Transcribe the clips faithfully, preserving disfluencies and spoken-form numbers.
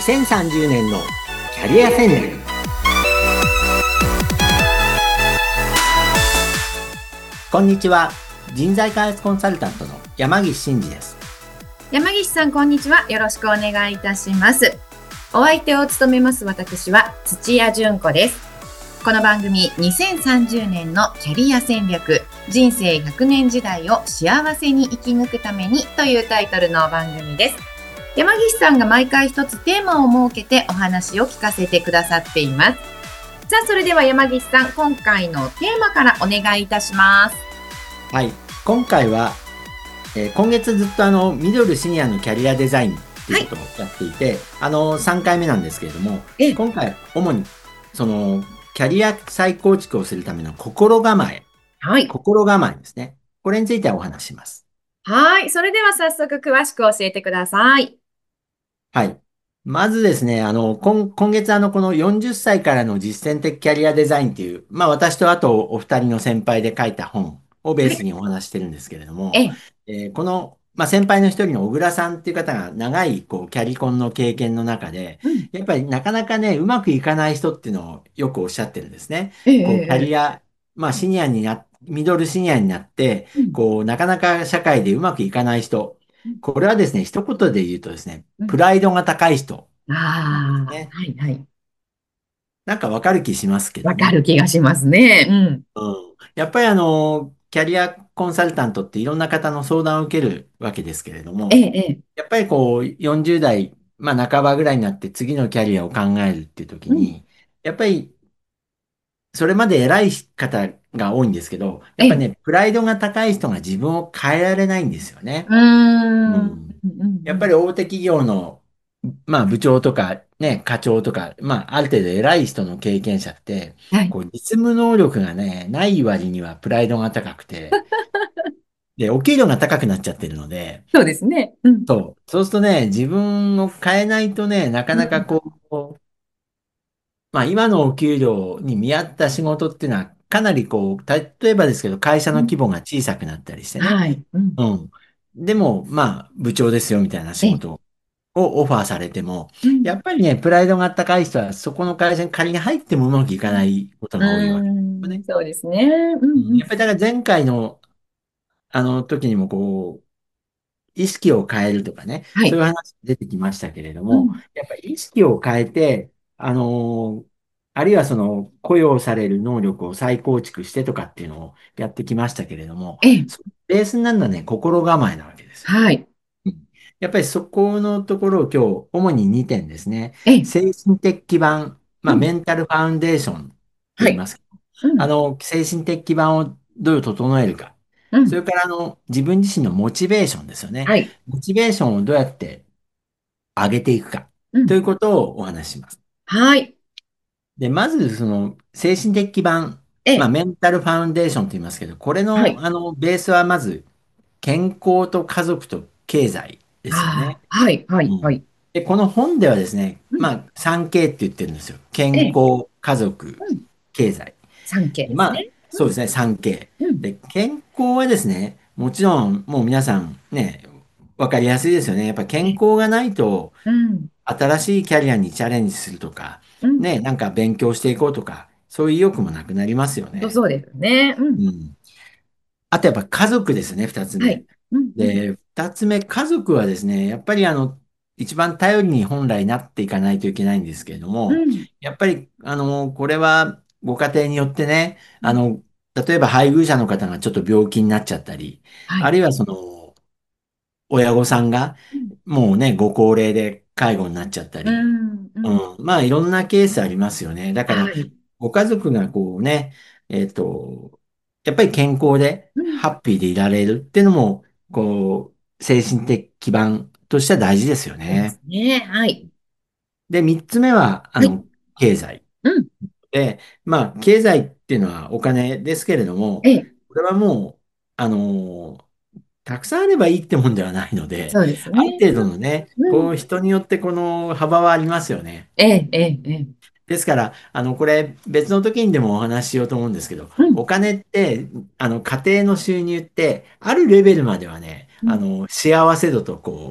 せんさんじゅうねんのキャリア戦略。こんにちは。人材開発コンサルタントの山岸真嗣です。 山岸さん、こんにちは。よろしくお願いいたします。お相手を務めます私は土屋純子です。この番組にせんさんじゅうねんのキャリア戦略、人生ひゃくねん時代を幸せに生き抜くためにというタイトルの番組です。山岸さんが毎回一つテーマを設けてお話を聞かせてくださっています。さあ、それでは山岸さん、今回のテーマからお願いいたします。 はい、今回は、えー今月ずっとあのミドルシニアのキャリアデザインっていうことをやっていて、あのさんかいめなんですけれども、 ええ今回主にそのキャリア再構築をするための心構え、 はい。 心構えですね。これについてお話しします。 はい。それでは早速詳しく教えてください。 はい。まずですね、あの、今、今月あの、このよんじゅっさいからの実践的キャリアデザインっていう、まあ私とあとお二人の先輩で書いた本をベーはい。 スにお話ししてるんですけれども、 ええ。 えーこの、まあ先輩の一人の小倉さんっていう方が長いこうキャリコンの経験の中で、 うん。 やっぱりなかなかね、うまくいかない人っていうのをよくおっしゃってるんですね。 ええ、 こう、キャええ、ええリア、まあシニアにな、ミドルシニアになって、 うん。 こう、なかなか社会でうまくいかない人、 うん。 これはですね、一言で言うとですね、 うん。 プライドが高い人なんですああ、 ね。 はい、はい。 なんかわかる気しますけどわかるね。 気がしますね。うん。 うん。やっぱりあの、キャリアコンサルタントっていろんな方の相談を受けるわけですけれども、 ええ、ええ。 やっぱりこう、よんじゅう代、まあ半ばぐらいになって次のキャリアを考えるっていう時うん。 に、やっぱりそれまで偉い方が多いんですけど、やええ。 っぱりね、プライドが高い人が自分を変えられないんですようーね。うん。うん、 ん。 うん、うん。 やっぱり大手企業の、まあ部長とかね、課長とか、まあある程度偉い人の経験者って、 はい。 こう実務能力がね、ない割にはプライドが高くて、で、お給料が高くなっちゃってるので、 そうですね。うん。 そう。そうするとね、自分を変えないとね、なかなかうん。 こう、まあ今のお給料に見合った仕事っていうのは、かなりこう、例えばですけど、会社うん。 の規模が小さくなったりしてね。 はい。うん。 うん。でも、まあ、部長ですよみたいなええ。 仕事をオファーされても、 うん。 やっぱりね、プライドが高い人は、そこの会社に仮に入ってもうまくいかないことうが多いわけでん。うーん。 すよね。 そうですね。うん、うん。 うんやっぱりだから前回の、あの時にもこう、意識を変えるとかね、 はい。 そういう話出てきましたけれども、 うん。 やっぱり意識を変えて、あのーあるいはその雇用される能力を再構築してとかっていうのをやってきましたけれども、 ええ。 そベースになるのはね、心構えなわけですよ。 はい。 うんやっぱりそこのところを今日、主ににてんですね。 ええ。 精神的基盤、まあ、 うん。 メンタルファウンデーションってはい。 言いますけど、 うん。 あの、精神的基盤をどう整えるか。 うん。 それから、あの、自分自身のモチベーションですよね。 はい。 モチベーションをどうやって上げていくか。 うん。 ということをお話しします。 はい。 で、まず、その、精神的基盤、まあ、 ええ。 メンタルファウンデーションと言いますけど、これの、 はい。 あの、ベースはまず、健康と家族と経済ですよね。 ああ、はい、はい、はうん。 い。 で、この本ではですね、 うん。 まあ、さんケー って言ってるんですよ。健ええ。 康、家族、 うん。 経済。 産経でまあ、 ですね。 そうですね、さんケうん。うー。 ん。 で、健康はですね、もちろん、もう皆さんね、わかりやすいですよね。やっぱ健え、 康がないと、 うん。 新しいキャリアにチャレンジするとか、 うん。 ね、なんか勉強していこうとか、そういう意欲もなくなりますよね。 とそうですね。うん。 うん。あとやっぱ家族ですね、二つ目。 はい。うん、うん。 で、二つ目、家族はですね、やっぱりあの、一番頼りに本来なっていかないといけないんですけれども、 うん。 やっぱり、あの、これはご家庭によってね、 うん。 あの、例えば配偶者の方がちょっと病気になっちゃったり、 はい。 あるいはその、親御さんがうん。 もうね、ご高齢で介護になっちゃったうり、 ん。うん。 うん、まあいろんなケースありますよね。だから、 はい。 ご家族がこうね、えっと、やっぱり健康でうん。 ハッピーでいられるっていうのも、こう、精神的基盤としては大事ですよそうですね。 ね。はい。 で、三つ目は、あはい。 の、経済。 うん。 で、まあ、経済っていうのはお金ですけれども、 ええ。 これはもう、あの、たくさんあればいいってもんではないので、 そうですね。 ある程度のね、 うん。うん。 こう、人によってこの幅はありますよね。 ええ、ええ、ええ。 ですから、あの、これ別の時にでもお話ししようと思うんですけど、 うん。 お金って、あの、家庭の収入って、あるレベルまではね、 うん。 あの、幸せ度とこう、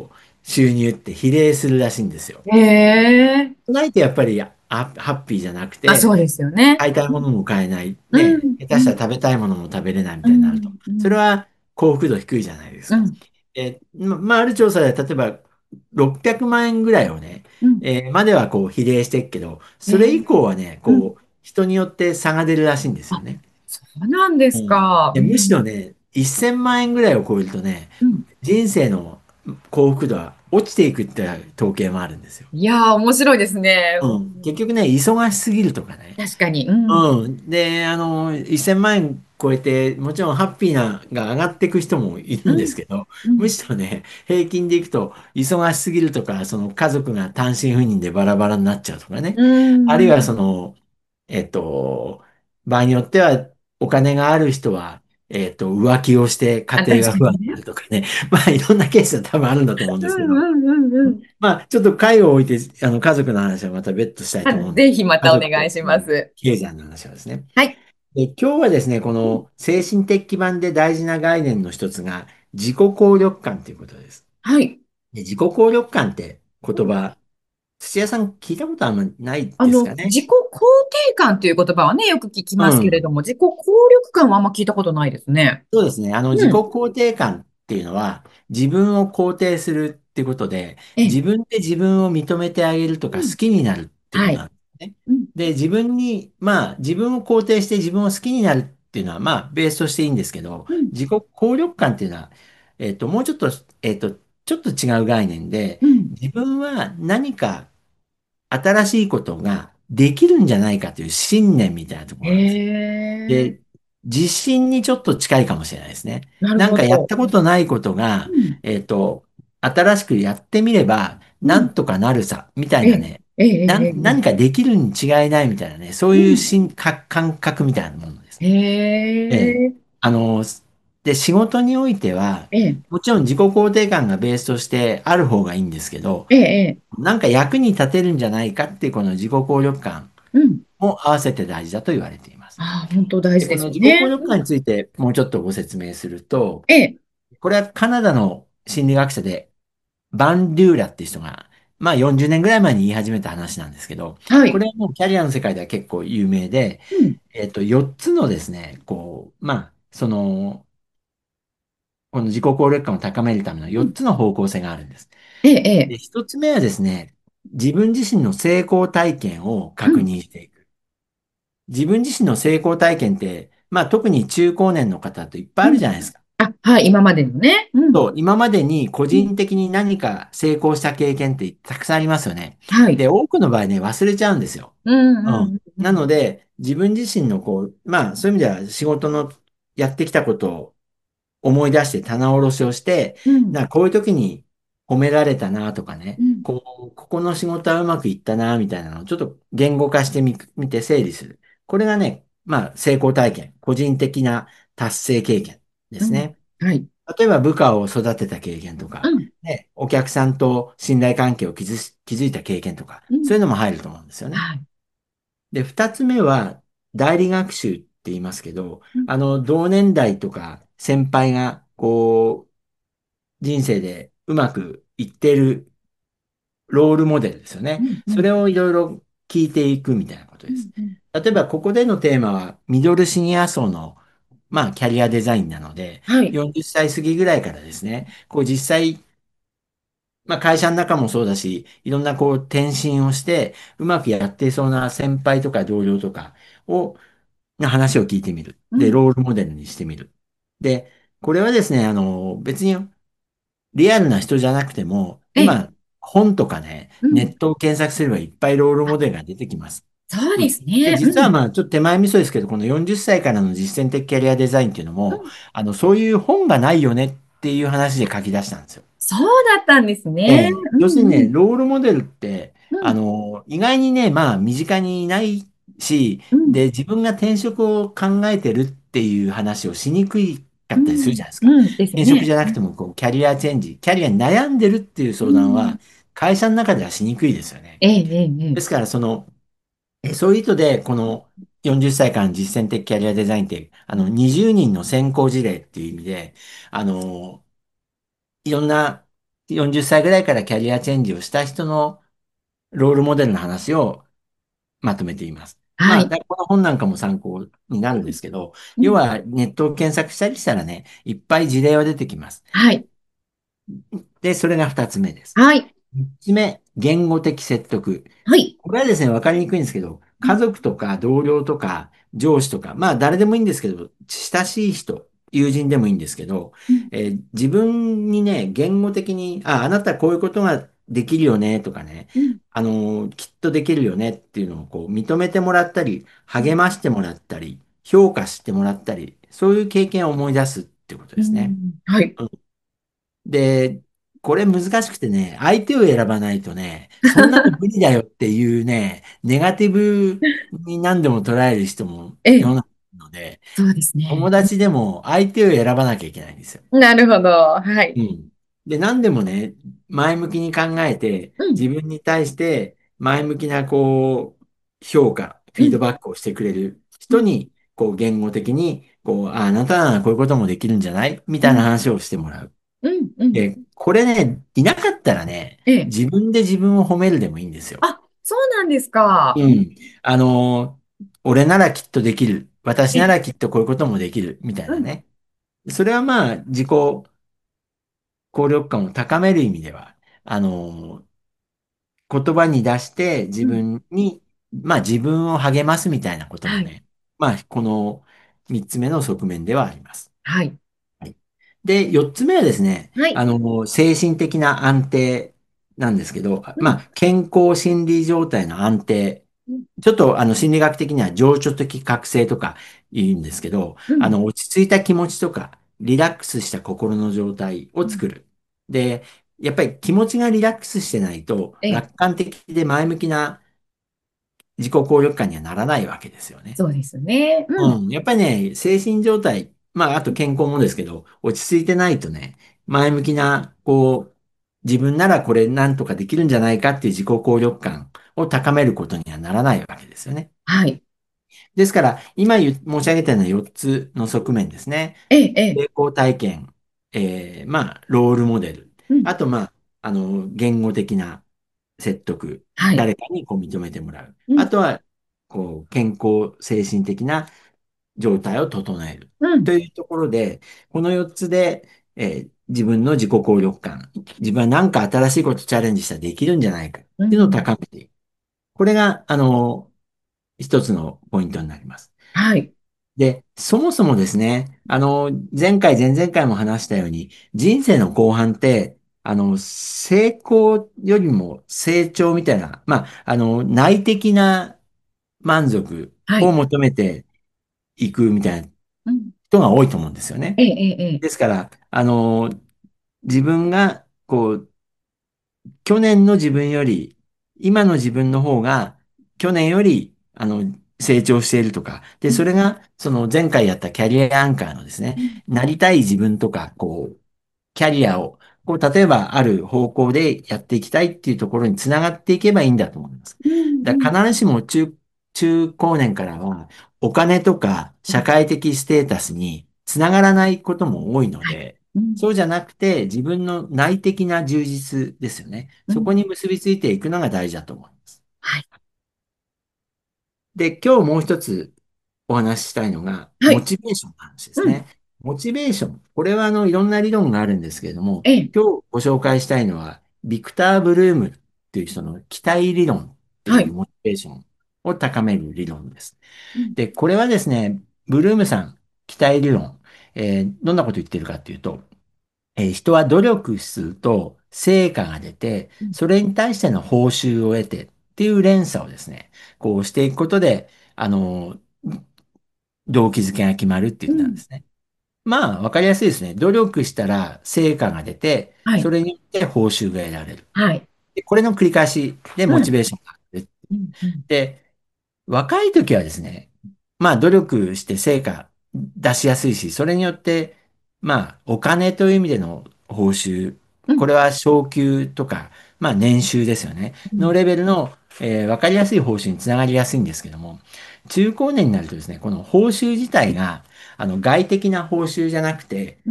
収入って比例するらしいんですよ。 へえ。 ないとやっぱりあハッピーじゃなくまあ、そて、 うですよね。 買いたいものも買えない。ね、 うん、 下手したらうん、 食べたいものも食べれないみうたいになると。 ん、うん、 それは幸福度低いじゃないですか。 うん、 えーま、まあ、ある調査で例えばろっぴゃくまん円ぐらいをね、 うん。 えーまではこう比例していくけど、 へえ。 それ以降はね、 うん。 こう、人によって差が出るらしいんですよあ、 ね。 そうなんですうん。 か。うで、むしろん、 ね、せんまん円ぐらいを超えるとね、 うん。 人生の幸福度は落ちていくって統計もあるんですよ。 いやー、面白いですね。ううん。結ん、 局ね、忙しすぎるとかね。 確かに。うん。 うん。で、あの、せんまん円超えて、もちろんハッピーなが上がっていく人もいるんですうん。 けど、むうん。 しろね、平均でいくと、忙しすぎるとか、その家族が単身赴任でバラバラになっちゃうとかね。 うん。 あるいはそうん。 の、えっと、場合によっては、お金がある人は、えっと、浮気をして家あ、確庭が不安になかにね。 るとかね。まあ、いろんなケースは多分あるんだと思うんうですけど。 ん、うん、うん、うん。 まあ、ちょっと会を置いて、あの、家族の話はまた別途したいあ、 と思うんですけど、 ぜひま家族と、 たお願いしうん、 ます。 経済の話はですね。 はい。 で、今日はですね、こうん。 の精神的基盤で大事な概念の一つが、自己効力感ということです。 はい。 で、自己効力感ってうん。 言葉、土屋さん聞いたことあんまないあの、 ですかね。 自己肯定感という言葉はね、よく聞きますけれうん。 ども、自己効力感はあんま聞いたことないですね。 そうですね。あの、自己うん。 肯定感っていうのは、自分を肯定するっていうことで、 え、 自分で自分を認めてあげるとか、好うん。 きになるってこはい。 となんですね。 うん。 で、自分に、まあ、自分を肯定して自分を好きになるっていうのは、まあ、ベースとしていいんですけど、 うん。 自己効力感っていうのは、えっと、もうちょっと、えっと、ちょっと違う概念で、 うん。 自分は何か新しいことができるんじゃないかという信念みたいなところへがあるんです。 え、 で、自信にちょっと近いかもしれないですね。 なるなんかやっほど。 たことないことが、 うん。 えっと、新しくやってみれば、 うん。 なんとかなるさ、みたいええ、 なね、 ええ、ええ、 なん、何かええ。 できるに違いないみたいなね、そういううん。 心か感覚みたいなものですへね。ええ。 え、 あの、で、仕事においては、 ええ、 もちろん自己肯定感がベースとしてある方がいいんですけど、 ええ、ええ。 なんか役に立てるんじゃないかっていうこの自己効力感うん。 も合わせて大事だと言われています。 ああ、本当大で、 事でこの自己効すよね。うん。 力感についてもうちょっとご説明すると、 ええ、 これはカナダの心理学者でバンデューラっていう人が、まあよんじゅうねんぐらい前に言い始めた話なんですけど、 はい。 これはもうキャリアの世界では結構有名で、 うん。 えっと、よっつのですね、こう、まあ、その、この自己効力感を高めるための4 うん。 つの方向性があるんです。 ええ、えで、 え。 ひとつめはですね、自分自身の成功体験を確うん。 認していく。自分自身の成功体験って、まあ特に中高年の方っていっぱいあるうん。 じゃないですか。 あ、はい、今までのね。うん。 そう、今までに個うん。 人的に何か成功した経験ってたくさんありますよね。 はい。 で、多くの場合ね、忘れちゃうんですよ。 うん、 うん。 うん、うん。 なので、自分自身のこう、まあそういう意味では仕事のやってきたことを思い出して棚卸しをして、 うん。 な、こういう時に褒められたなとかね、 うん。 こう、ここの仕事はうまくいったなみたいなのをちょっと言語化してみ、見て整理する。これがね、まあ成功体験、個人的な達成経験でうん。 すね。 はい。 例えば部下を育てた経験とか、 うん。 ね、お客さんと信頼関係を築し築いた経験とか、 うん。 そういうのも入ると思うんですよね。 はい。 で、二つ目は、代理学習って言いますけど、 うん。 あの、同年代とか先輩が、こう、人生でうまくいっているロールモデルですよね。 うん。うん。 それをいろいろ聞いていくみたいなことうん。 です。 うん。 例えば、ここでのテーマは、ミドルシニア層の、まあ、キャリアデザインなので、 はい。 よんじゅっさい過ぎぐらいからですね、こう実際まあ、会社の中もそうだし、いろんなこう転身をして、うまくやっていそうな先輩とか同僚とかを、の話を聞いてみる。で、 うん。 ロールモデルにしてみる。で、これはですね、あの、別にリアルな人じゃなくても、 ええ。 今、本とかね、 うん。 ネットを検索すればいっぱいロールあ、 モデルが出てきます。 そううん。で、 ですね。うん。 実はまあ、ちょっと手前味噌ですけど、このよんじゅっさいからの実践的キャリアデザインっていうのも、 うん。 あの、そういう本がないよねっていう話で書き出したんですよ。 そうだったんですね。 ええ、 うん。 要するにね、 うん。 ロールモデルって、あうん。 の、意外にね、まあ、身近にいないし、 うん。 で、自分が転職を考えてるっていう話をしにくいかったりするうん。 じゃないですか。 うんですね。 転職じゃなうん。 くても、こう、キャリアチェンジ、キャリアに悩んでるっていうう相談ん。 は、会社の中ではしにくいですよね。 ええ、ええ、ええ。 ですから、その、えそういう意図で、このよんじゅっさいからの実践的キャリアデザインって、あの、にじゅうにんの先行事例っていう意味で、あの、いろんなよんじゅっさいぐらいからキャリアチェンジをした人のロールモデルの話をまとめています。まあ、 はい。 だこの本なんかも参考になるんですけど、 うん。 要はネットを検索したりしたらね、いっぱい事例は出てきます。 はい。 で、それがふたつめです。 はい。 みっつめ、言語的説得。 はい。 これはですね、わかりにくいんですけど、 うん。 家族とか同僚とか上司とか、まあ誰でもいいんですけど、親しい人、友人でもいいんですけど、 うん。 えー自分にね、言語的に、あ、あなたこういうことができるよねとかね、 うん。 あのーきっとできるよねっていうのをこう認めてもらったり、励ましてもらったり、評価してもらったり、そういう経験を思い出すっていうことうですね。 ん。はい。 で、これ難しくてね、相手を選ばないとね、そんなの無理だよっていうね、ネガティブに何でも捉える人もええ、 世の中にいるので、 そうですね。 友達でも相手を選ばなきゃいけないんですよ。 なるほど。はい。 うん。で、何でもね、前向きに考えて、 うん。 自分に対して前向きなこう、評価、フうん。 ィードバックをしてくれるうん。 人に、こう、言語的に、こう、あ、あなたならこういうこともできるんじゃないみたいなうん。 話をしてもらう。 うん。うん。 で、これね、いなかったらね、 ええ。 自分で自分を褒めるでもいいんですよ。 あ、そうなんですか。 うん。あのー俺ならきっとできる。私ええ。 ならきっとこういうこともできる。みたいうん。 なね。それはまあ、自己効力感を高める意味では、あのー言葉に出して自うん。 分に、まあ自分を励ますみたいなことはい。 もね、まあ、この三つ目の側面ではあります。 はい。 はい。で、四つ目はですね、 はい。 あの、精神的な安定なんですけど、 うん。 まあ、健康心理状態の安定。 うん。 ちょっと、あの、心理学的には情緒的覚醒とか言うんですけど、 うん。 あの、落ち着いた気持ちとか、リラックスした心の状態をうん。 作る。で、やっぱり気持ちがリラックスしてないと、 ええ。 楽観的で前向きな自己効力感にはならないわけですよね。 そうですね。うん。 うん。やっぱりね、精神状態、まあ、あと健康もですけど、落ち着いてないとね、前向きな、こう、自分ならこれなんとかできるんじゃないかっていう自己効力感を高めることにはならないわけですよね。 はい。 ですから、今言う申し上げたようなよっつの側面ですね。 ええ、ええ。 成功体験、えー、まあ、ロールモデル。 うん。 あと、まあ、あの、言語的な説得。 はい。 誰かにこう認めてもらう。 うん。 あとは、こう、健康精神的な状態を整える。 うん。 というところで、このよっつで、えー自分の自己効力感、自分は何か新しいことチャレンジしたらできるんじゃないかっていうのをうん。 高めていく。これが、あの、一つのポイントになります。 はい。 で、そもそもですね、あの、前回、前々回も話したように、人生の後半って、あの、成功よりも成長みたいな、まあ、あの、内的な満足はい。 を求めていくみたいなうん。 人が多いと思うんですよね。 ええ、ええ、ええ。 ですから、あの、自分が、こう、去年の自分より、今の自分の方が、去年より、あの、成長しているとか、で、 うん。 それが、その前回やったキャリアアンカーのですね、 うん。 なりたい自分とか、こう、キャリアを、こう、例えばある方向でやっていきたいっていうところにつながっていけばいいんだと思います。 うん。うん。 だから必ずしも中、中高年からは、お金とか社会的ステータスにつながらないことも多いのはい。 で、 うん。 そうじゃなくて自分の内的な充実ですよね。 うん。 そこに結びついていくのが大事だと思います。 はい。 で、今日もう一つお話ししたいのが、 はい。 モチベーションの話ですうん。 ね。モチベーション。これはあの、いろんな理論があるんですけれども、 ええ。 今日ご紹介したいのは、ビクター・ブルームっていう人の期待理論ってはい。 いうモチベーションを高める理論です。 うん。 で、これはですね、ブルームさん、期待理論、えーどんなこと言ってるかっていうと、えー人は努力すると成果が出て、 うん。 それに対しての報酬を得てっていう連鎖をですね、こうしていくことで、あの、動機づけが決まるって言ってたんうん。 ですね。まあ、わかりやすいですね。努力したら成果が出て、 はい。 それによって報酬が得られる。 はい。 でこれの繰り返しでモうん。 チベーションが上がる。 うん。うん。 で、若い時はですね、まあ努力して成果出しやすいし、それによって、まあお金という意味での報酬、 うん。 これは昇給とか、まあ年収ですよね、 うん。 のレベルの、えーわかりやすい報酬につながりやすいんですけども、中高年になるとですね、この報酬自体が、あの外的な報酬じゃなくて、 うん。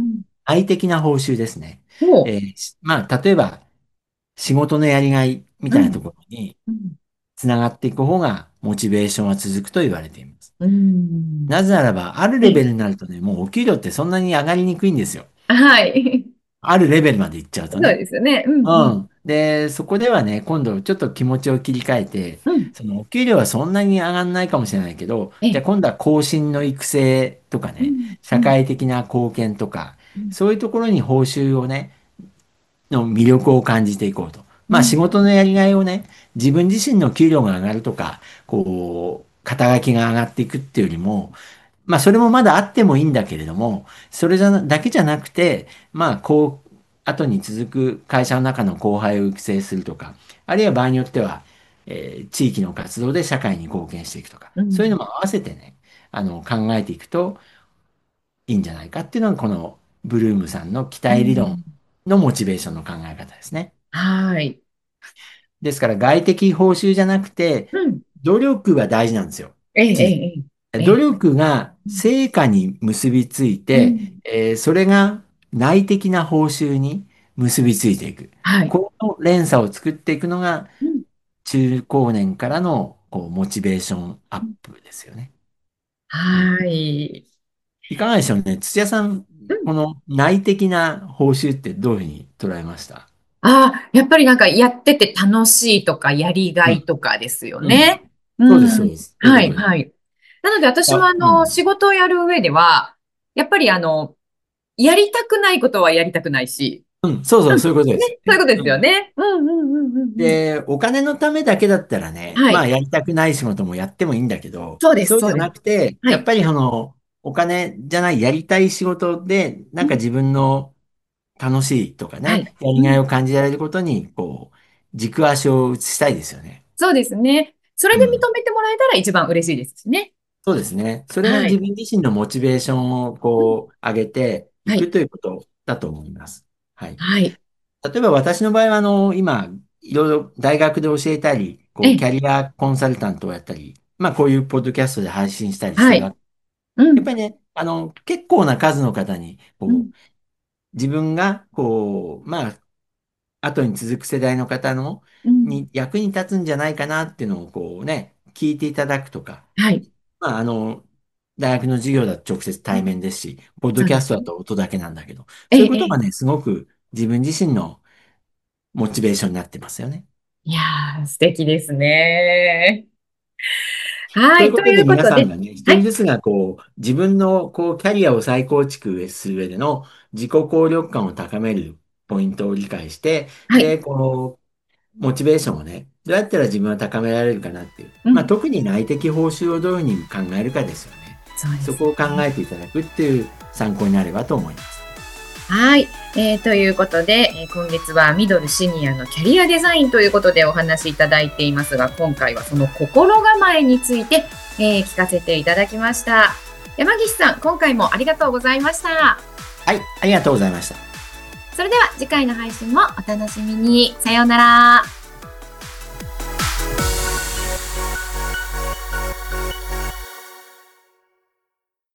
愛的な報酬ですね。 おう。 えーしまあ、例えば、仕事のやりがいみうん。 たいなところにうん。 つながっていく方が、モチベーションは続くと言われています。 うん。 なぜならば、あるレベええ。 ルになるとね、もうお給料ってそんなに上がりにくいんですよ。 はい。 あるレベルまで行っちゃうそうとね。 ですよね。うん。うん。 うん。で、そこではね、今度ちょっと気持ちを切り替えて、 うん。 そのお給料はそんなに上がんないかもしれないけど、 ええ。 じゃあ今度は後進の育成とかね、 うん。うん。 社会的な貢献とか、 うん。 そういうところに報酬をね、の魅力を感じていこうと。まあ仕うん。 事のやりがいをね、自分自身の給料が上がるとか、こう、肩書きが上がっていくっていうよりも、まあそれもまだあってもいいんだけれども、それじゃな、だけじゃなくて、まあこう、後に続く会社の中の後輩を育成するとか、あるいは場合によっては、えー地域の活動で社会に貢献していくとか、 うん。 そういうのも合わせてね、あの、考えていくといいんじゃないかっていうのが、このブルームさんの期う待理論ん。 のモチベーションの考え方ですね。 はい。 ですから外的報酬じゃなくて、 うん。 努力が大事なんですよ。 ええ、え実え、ええ。 努ええ。 力が成果に結びついて、 うん。 えーそれが内的な報酬に結びついていく。 はい。 この連鎖を作っていくのがうん。 中高年からのこうモチベーションアップですよね。うん、 はい。 いかがでしょうね。土屋さん、 うん。 この内的な報酬ってどういうふうに捉えました？ ああ、やっぱりなんかやってて楽しいとかやりがうん。 いとかですようん。 ね。 そうです、 うん。 そうです。そういうはい、 ことです。 はい。なので私もあ、 あの、 うん。 仕事をやる上では、やっぱりあの、やりたくないことはやりたくないし、 うん。そうそう、 うん。ね、 そういうことですよね。 そういうことでうん。 すよね。うんうんうんうんうん。 で、お金のためだけだったらね、 はい。 まあやりたくない仕事もやってもいいんだけど、 そうです、 そうじゃそうです。 なくて、 はい。 やっぱりあの、お金じゃないやりたい仕事で、なうん。 んか自分の楽しいとかはい。 ね、やりがいうん。 を感じられることに、こう、軸足を移したいですよね。 そうですね。それでうん。 認めてもらえたら一番嬉しいですしね。 そうですね。それがはい。 自分自身のモチベーションをうん。 こう、上げていはい。 くということだと思います。はい。 はい。 例えば私の場合は、あの、今、いろいろ大学で教えたり、こう、キええ。 ャリアコンサルタントをやったり、まあ、こういうポッドキャストで配信したりしはい。 てるわ。 うん。 やっぱりね、あの、結構な数の方に、 うん。 こう、自分が、こう、まあ、後に続く世代の方の、 うん。 に役に立つんじゃないかなっていうのを、こうね、聞いていただくとか、 はい。 まあ、あの、大学の授業だと直接対うん。 面ですし、ポッドキャストだそうですね。 と音だけなんだけど、 ええ、ええ。 そういうことがね、すごく自分自身のモチベーションになってますよね。 いやー、素敵ですね。はい。とということでいうことで、 皆さんがね、一はい。 人ずつがこう、自分のこう、キャリアを再構築する上での自己効力感を高めるポイントを理解して、 はい。 で、こう、モチベーションをね、どうやったら自分は高められるかなっていう。まあ、 うん。 特に内的報酬をどういうふうに考えるかですよね。 そうですそこを考ね。 えていただくっていう参考になればと思います。 はい。えーということで、えー今月はミドルシニアのキャリアデザインということでお話しいただいていますが、今回はその心構えについて、えー聞かせていただきました。山岸さん、今回もありがとうございました。 はい、ありがとうございました。 それでは次回の配信もお楽しみに。さようなら。